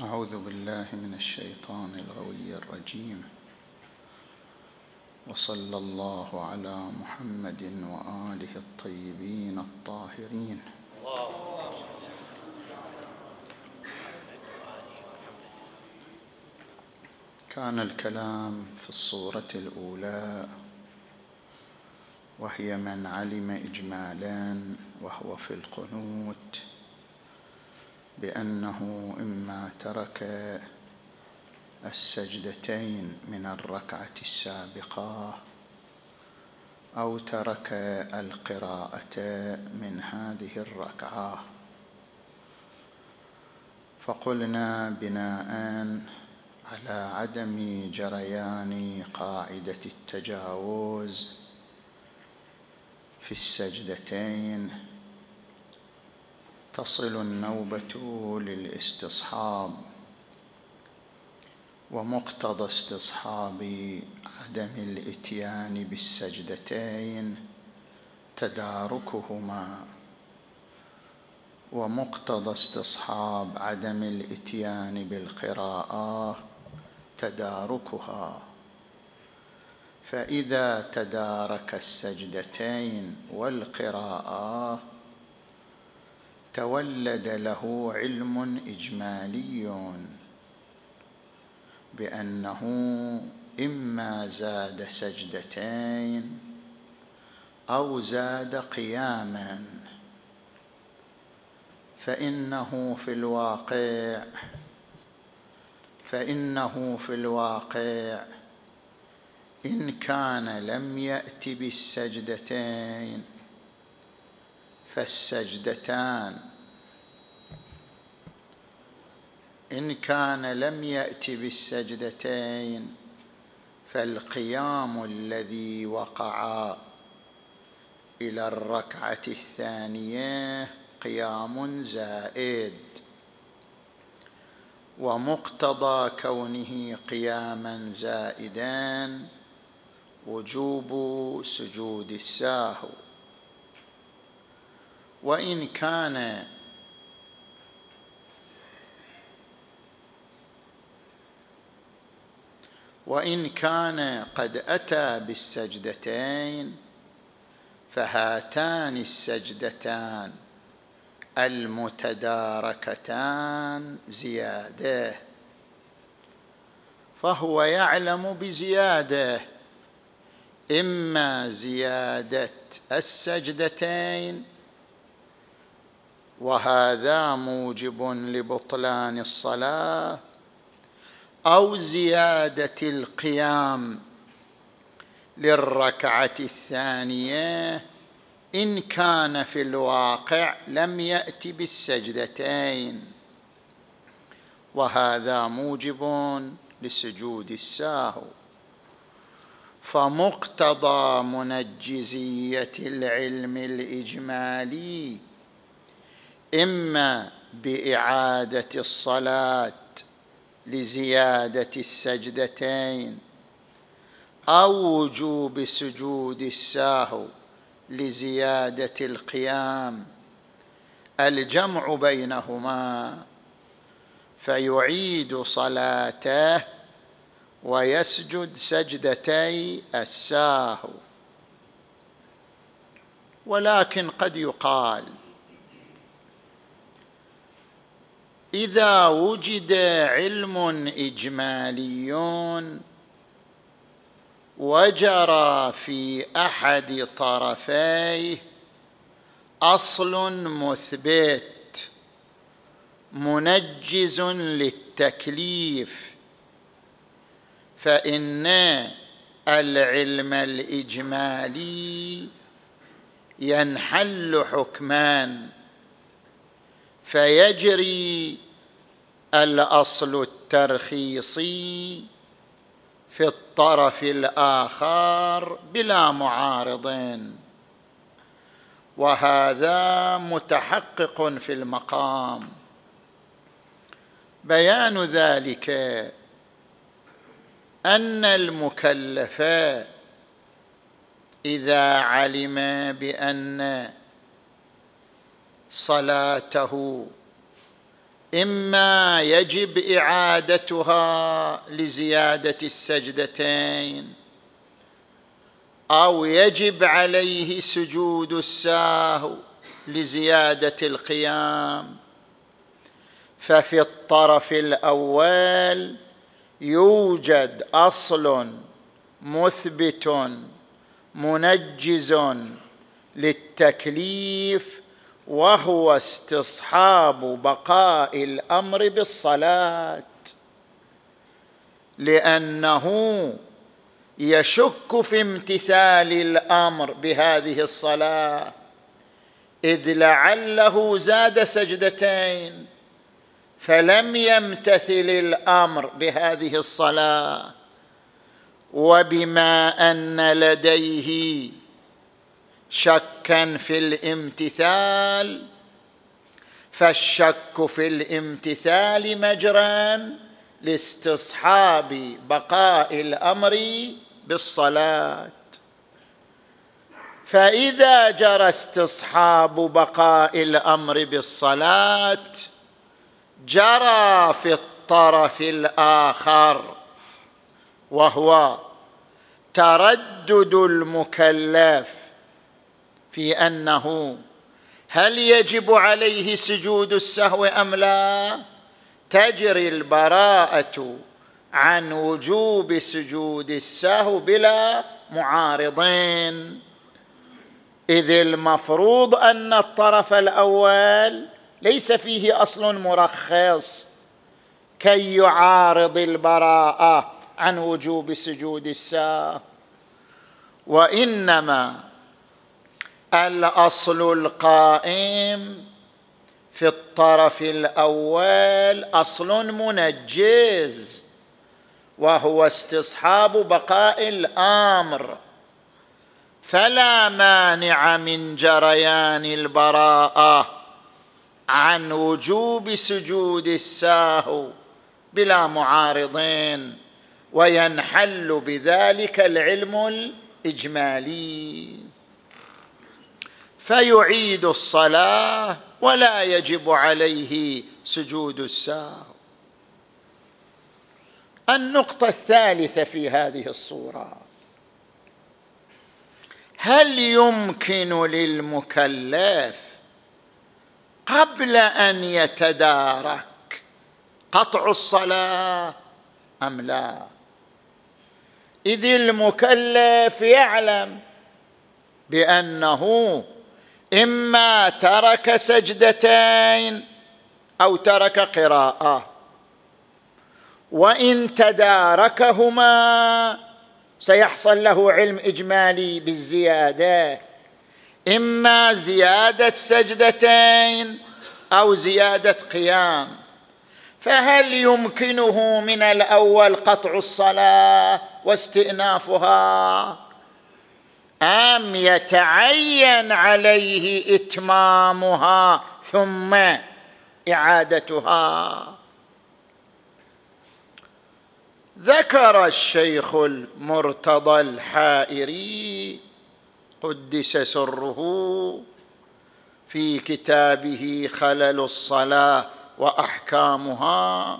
أعوذ بالله من الشيطان الغوي الرجيم، وصلى الله على محمد وآله الطيبين الطاهرين. كان الكلام في الصورة الأولى وهي من علم إجمالا وهو في القنوت بأنه إما ترك السجدتين من الركعة السابقة أو ترك القراءة من هذه الركعة. فقلنا بناء على عدم جريان قاعدة التجاوز في السجدتين تصل النوبة للاستصحاب، ومقتضى استصحاب عدم الإتيان بالسجدتين تداركهما، ومقتضى استصحاب عدم الإتيان بالقراءة تداركها. فإذا تدارك السجدتين والقراءة تولد له علم إجمالي بأنه إما زاد سجدتين أو زاد قياما، فإنه في الواقع إن كان لم يأت بالسجدتين فالسجدتان، إن كان لم يأت بالسجدتين فالقيام الذي وقع إلى الركعة الثانية قيام زائد، ومقتضى كونه قياما زائدا وجوب سجود السهو. وإن كان قد أتى بالسجدتين فهاتان السجدتان المتداركتان زيادة، فهو يعلم بزيادة، إما زيادة السجدتين وهذا موجب لبطلان الصلاة، أو زيادة القيام للركعة الثانية إن كان في الواقع لم يأت بالسجدتين، وهذا موجب لسجود السهو. فمقتضى منجزية العلم الإجمالي إما بإعادة الصلاة لزيادة السجدتين أو وجوب سجود السهو لزيادة القيام الجمع بينهما، فيعيد صلاته ويسجد سجدتي السهو. ولكن قد يقال إذا وجد علم إجمالي وجرى في أحد طرفيه أصل مثبت منجز للتكليف، فإن العلم الإجمالي ينحل حكمان، فيجري الأصل الترخيصي في الطرف الآخر بلا معارض، وهذا متحقق في المقام. بيان ذلك أن المكلف إذا علم بأن صلاته إما يجب إعادتها لزيادة السجدتين، أو يجب عليه سجود السهو لزيادة القيام. ففي الطرف الأول يوجد أصل مثبت منجز للتكليف، وهو استصحاب بقاء الأمر بالصلاة، لأنه يشك في امتثال الأمر بهذه الصلاة، إذ لعله زاد سجدتين فلم يمتثل الأمر بهذه الصلاة. وبما أن لديه شكا في الامتثال، فالشك في الامتثال مجرى لاستصحاب بقاء الأمر بالصلاة. فإذا جرى استصحاب بقاء الأمر بالصلاة، جرى في الطرف الآخر، وهو تردد المكلف في أنه هل يجب عليه سجود السهو أم لا، تجري البراءة عن وجوب سجود السهو بلا معارضين، إذ المفروض أن الطرف الأول ليس فيه أصل مرخص كي يعارض البراءة عن وجوب سجود السهو، وإنما الأصل القائم في الطرف الأول أصل منجز، وهو استصحاب بقاء الأمر، فلا مانع من جريان البراءة عن وجوب سجود السهو بلا معارضين، وينحل بذلك العلم الإجمالي، فيعيد الصلاة ولا يجب عليه سجود السهو. النقطة الثالثة في هذه الصورة: هل يمكن للمكلف قبل أن يتدارك قطع الصلاة أم لا؟ إذ المكلف يعلم بأنه إما ترك سجدتين أو ترك قراءة، وإن تداركهما سيحصل له علم إجمالي بالزيادة، إما زيادة سجدتين أو زيادة قيام. فهل يمكنه من الأول قطع الصلاة واستئنافها، أم يتعين عليه إتمامها ثم إعادتها؟ ذكر الشيخ المرتضى الحائري قدس سره في كتابه خلل الصلاة وأحكامها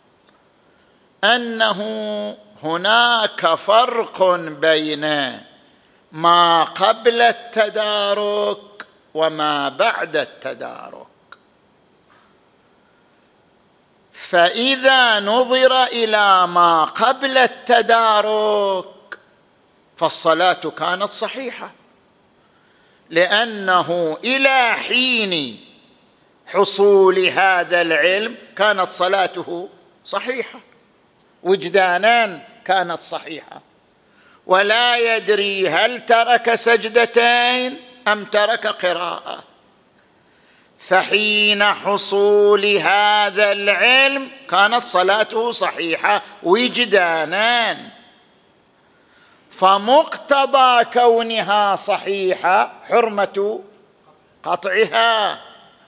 أنه هناك فرق بين ما قبل التدارك وما بعد التدارك. فإذا نظر إلى ما قبل التدارك فالصلاة كانت صحيحة، لأنه إلى حين حصول هذا العلم كانت صلاته صحيحة، وجدانا كانت صحيحة، ولا يدري هل ترك سجدتين أم ترك قراءة. فحين حصول هذا العلم كانت صلاته صحيحة وجدانا، فمقتضى كونها صحيحة حرمة قطعها،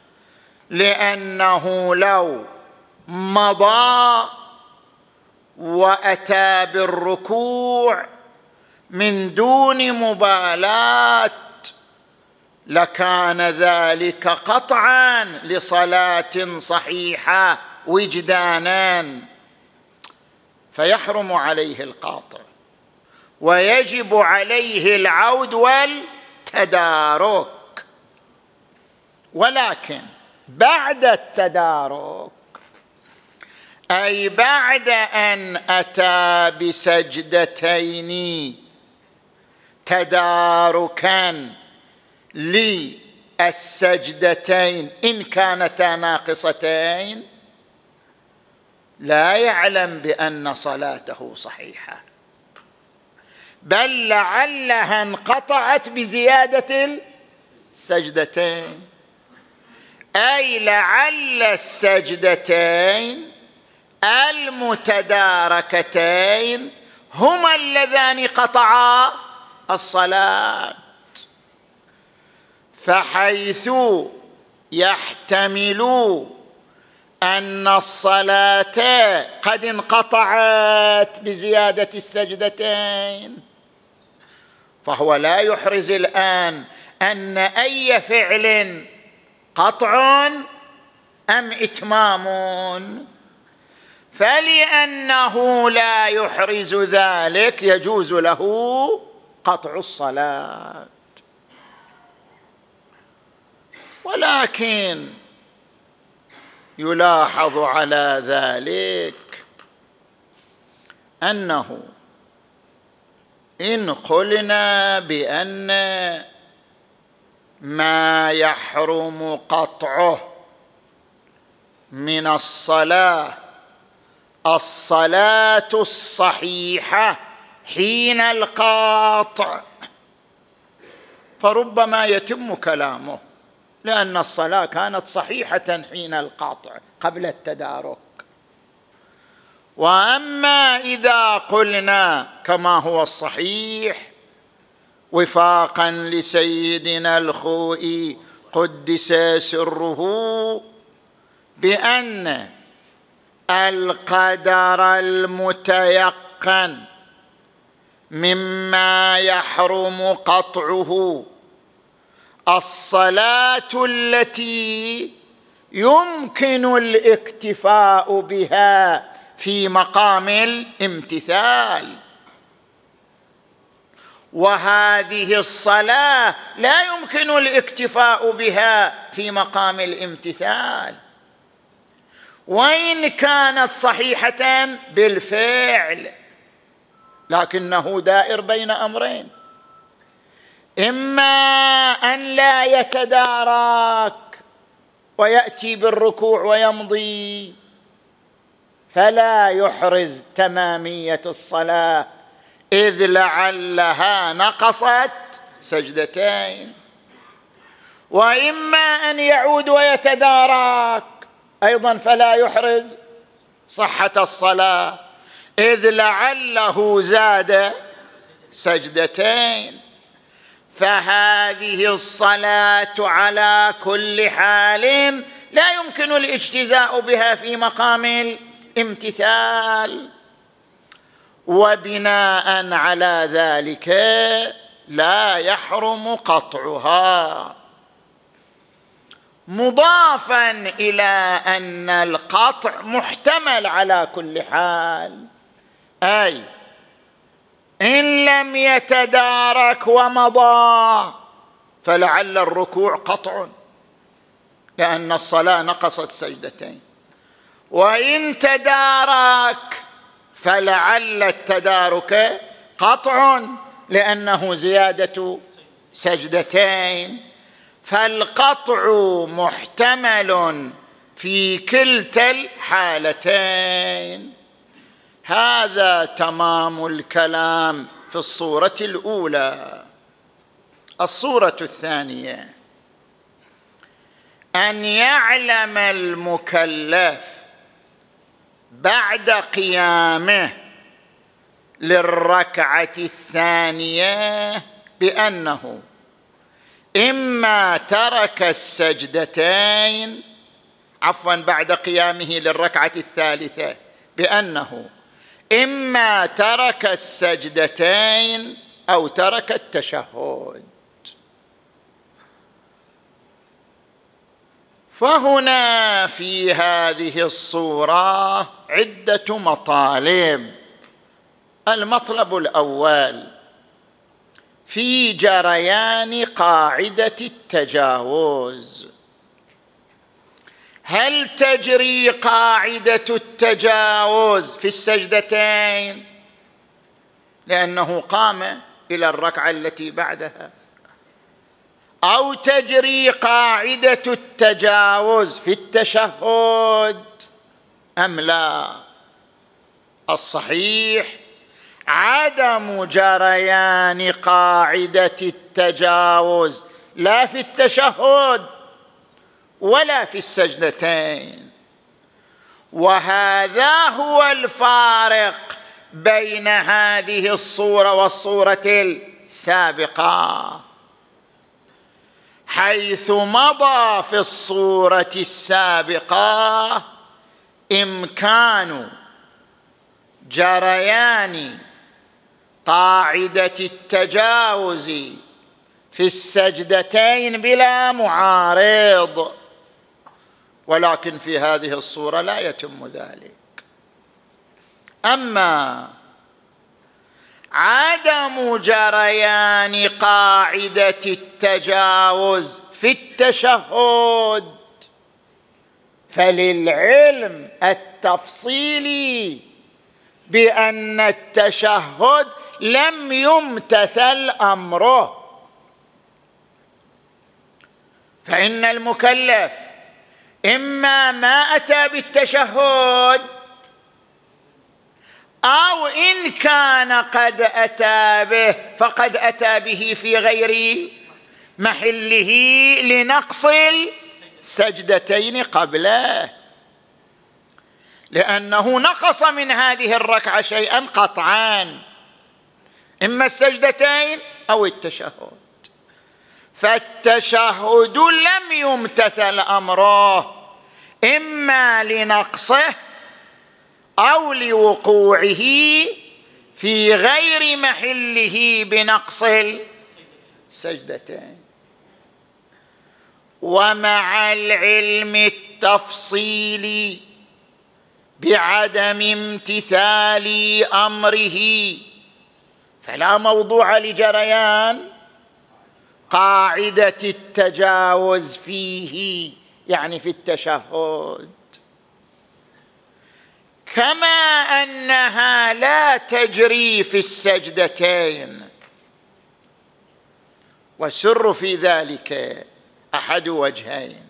لأنه لو مضى وأتى بالركوع من دون مبالاة لكان ذلك قطعا لصلاة صحيحة وجدانا، فيحرم عليه القاطع ويجب عليه العود والتدارك. ولكن بعد التدارك، أي بعد أن أتى بسجدتين تداركا للسجدتين إن كانتا ناقصتين، لا يعلم بأن صلاته صحيحة، بل لعلها انقطعت بزيادة السجدتين، أي لعل السجدتين المتداركتين هما اللذان قطعا الصلاة. فحيث يحتمل أن الصلاة قد انقطعت بزيادة السجدتين، فهو لا يحرز الآن أن أي فعل قطع أم إتمام، فلأنه لا يحرز ذلك يجوز له قطع الصلاة. ولكن يلاحظ على ذلك أنه إن قلنا بأن ما يحرم قطعه من الصلاة الصحيحة حين القاطع، فربما يتم كلامه لأن الصلاة كانت صحيحة حين القاطع قبل التدارك. وأما إذا قلنا كما هو الصحيح وفاقا لسيدنا الخوئي قدس سره بأن القدر المتيقن مما يحرم قطعه الصلاة التي يمكن الاكتفاء بها في مقام الامتثال، وهذه الصلاة لا يمكن الاكتفاء بها في مقام الامتثال، وإن كانت صحيحة بالفعل، لكنه دائر بين أمرين: إما أن لا يتدارك ويأتي بالركوع ويمضي فلا يحرز تمامية الصلاة إذ لعلها نقصت سجدتين، وإما أن يعود ويتدارك أيضا فلا يحرز صحة الصلاة إذ لعله زاد سجدتين. فهذه الصلاة على كل حال لا يمكن الاجتزاء بها في مقام الامتثال، وبناء على ذلك لا يحرم قطعها، مضافا إلى أن القطع محتمل على كل حال، أي إن لم يتدارك ومضى فلعل الركوع قطع لأن الصلاة نقصت سجدتين، وإن تدارك فلعل التدارك قطع لأنه زيادة سجدتين، فالقطع محتمل في كلتا الحالتين. هذا تمام الكلام في الصورة الأولى. الصورة الثانية: أن يعلم المكلف بعد قيامه للركعة الثانية بأنه إما ترك السجدتين، بعد قيامه للركعة الثالثة بأنه إما ترك السجدتين أو ترك التشهد. فهنا في هذه الصورة عدة مطالب. المطلب الأول في جريان قاعدة التجاوز. هل تجري قاعدة التجاوز في السجدتين لأنه قام إلى الركعة التي بعدها، أو تجري قاعدة التجاوز في التشهد أم لا؟ الصحيح عدم جريان قاعدة التجاوز لا في التشهد ولا في السجدتين، وهذا هو الفارق بين هذه الصورة والصورة السابقة، حيث مضى في الصورة السابقة إمكان جريان قاعدة التجاوز في السجدتين بلا معارض، ولكن في هذه الصورة لا يتم ذلك. أما عدم جريان قاعدة التجاوز في التشهد فللعلم التفصيلي بأن التشهد لم يمتثل أمره، فإن المكلف إما ما أتى بالتشهد، أو إن كان قد أتى به فقد أتى به في غير محله لنقص السجدتين قبله، لأنه نقص من هذه الركعة شيئا قطعا، إما السجدتين أو التشهد، فالتشهد لم يمتثل أمره إما لنقصه أو لوقوعه في غير محله بنقص السجدتين. ومع العلم التفصيلي بعدم امتثال أمره فلا موضوع لجريان قاعدة التجاوز فيه، يعني في التشهد، كما أنها لا تجري في السجدتين. والسر في ذلك أحد وجهين.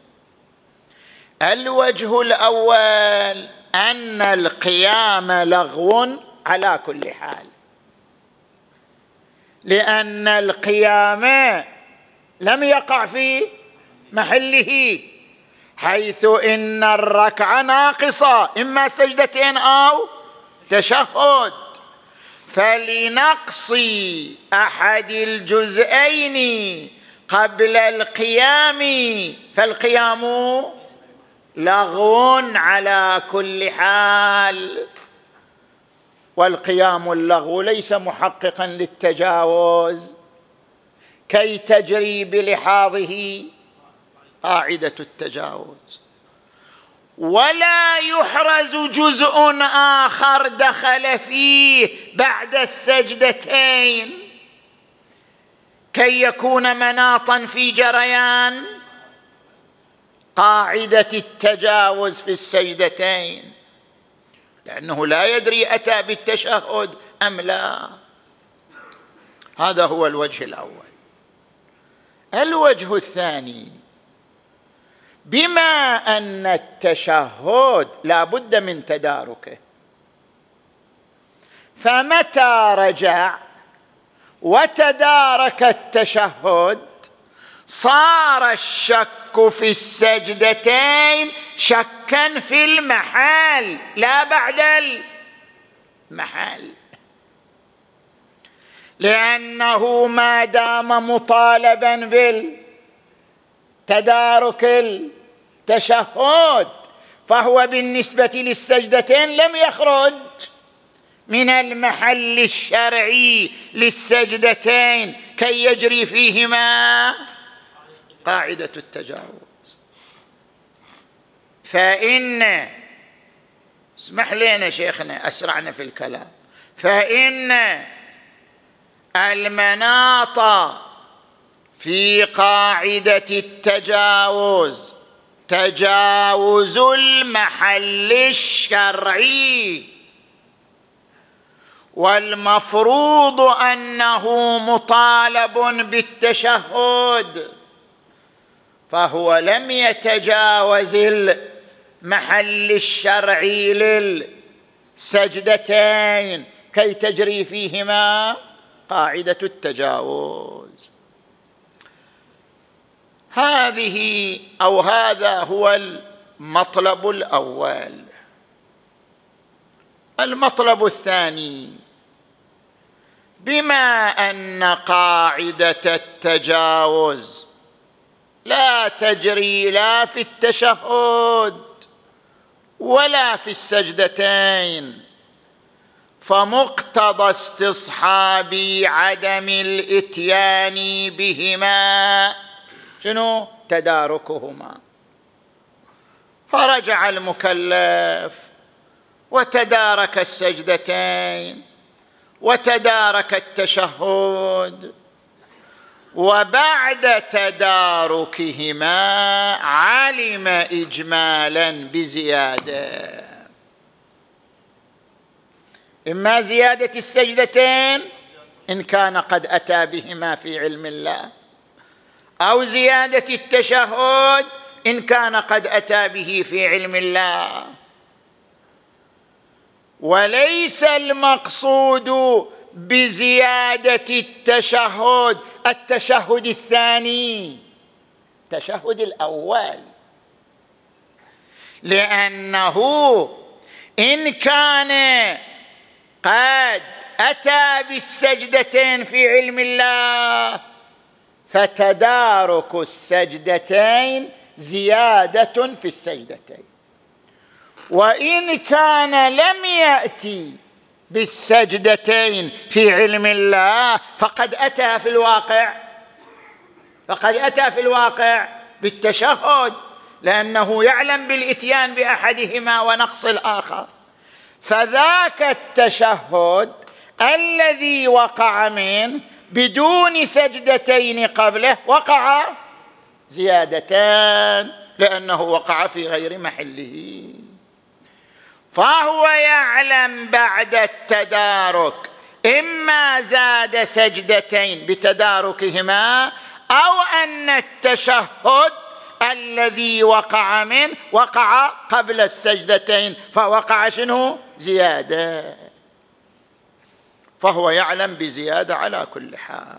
الوجه الأول أن القيام لغو على كل حال، لأن القيام لم يقع في محله، حيث إن الركعة ناقصة إما سجدتين أو تشهد، فلنقص أحد الجزئين قبل القيام فالقيام لغو على كل حال. والقيام اللغو ليس محققا للتجاوز كي تجري بلحاظه قاعدة التجاوز، ولا يحرز جزء آخر دخل فيه بعد السجدتين كي يكون مناطا في جريان قاعدة التجاوز في السجدتين، لأنه لا يدري أتى بالتشهد أم لا. هذا هو الوجه الأول. الوجه الثاني، بما أن التشهد لا بد من تداركه، فمتى رجع وتدارك التشهد صار الشك في السجدتين شكا في المحال لا بعد المحال، لأنه ما دام مطالبا بالتدارك التشهد فهو بالنسبة للسجدتين لم يخرج من المحل الشرعي للسجدتين كي يجري فيهما قاعدة التجاوز. فإن، اسمح لنا شيخنا أسرعنا في الكلام، فإن المناط في قاعدة التجاوز تجاوز المحل الشرعي، والمفروض أنه مطالب بالتشهد، فهو لم يتجاوز المحل الشرعي للسجدتين كي تجري فيهما قاعدة التجاوز. هذا هو المطلب الأول. المطلب الثاني: بما أن قاعدة التجاوز لا تجري لا في التشهد ولا في السجدتين، فمقتضى استصحاب عدم الإتيان بهما شنو؟ تداركهما. فرجع المكلف وتدارك السجدتين وتدارك التشهد، وبعد تداركهما علم إجمالا بزيادة، إما زيادة السجدتين إن كان قد أتى بهما في علم الله، أو زيادة التشهد إن كان قد أتى به في علم الله. وليس المقصود بزيادة التشهد الثاني، التشهد الأول، لأنه إن كان قد أتى بالسجدتين في علم الله فتدارك السجدتين زيادة في السجدتين، وإن كان لم يأتي بالسجدتين في علم الله فقد أتى في الواقع بالتشهد، لأنه يعلم بالإتيان بأحدهما ونقص الآخر. فذاك التشهد الذي وقع منه بدون سجدتين قبله وقع زيادتان، لأنه وقع في غير محله. فهو يعلم بعد التدارك إما زاد سجدتين بتداركهما، أو أن التشهد الذي وقع منه وقع قبل السجدتين فوقع شنو؟ زيادة. فهو يعلم بزيادة على كل حال.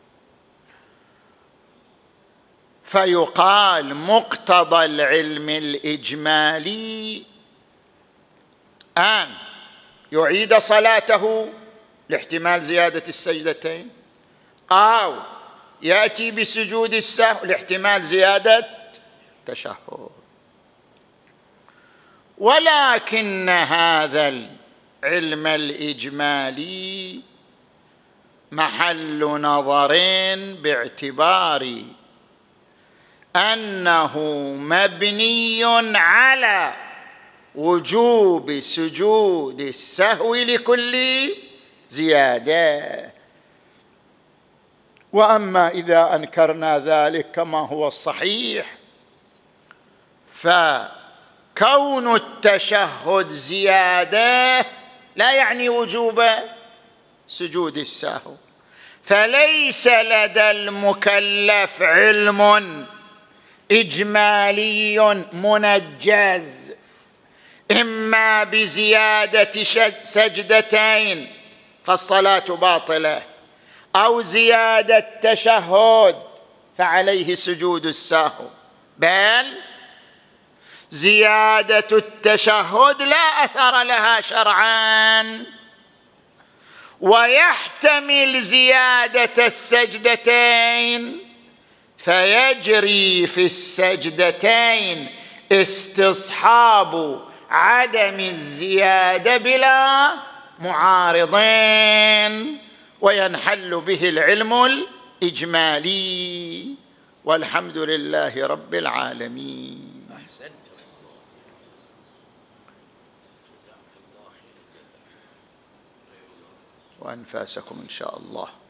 فيقال مقتضى العلم الإجمالي أن يعيد صلاته لاحتمال زيادة السجدتين، أو يأتي بسجود السهو لاحتمال زيادة تشهد. ولكن هذا العلم الإجمالي محل نظر باعتبار أنه مبني على وجوب سجود السهو لكل زيادة. وأما إذا أنكرنا ذلك كما هو الصحيح، فكون التشهد زيادة لا يعني وجوب سجود السهو، فليس لدى المكلف علم إجمالي منجز إما بزيادة سجدتين فالصلاة باطلة، أو زيادة تشهد فعليه سجود السهو، بل زيادة التشهد لا أثر لها شرعاً، ويحتمل زيادة السجدتين، فيجري في السجدتين استصحاب عدم الزيادة بلا معارضين، وينحل به العلم الإجمالي. والحمد لله رب العالمين. وأنفاسكم إن شاء الله.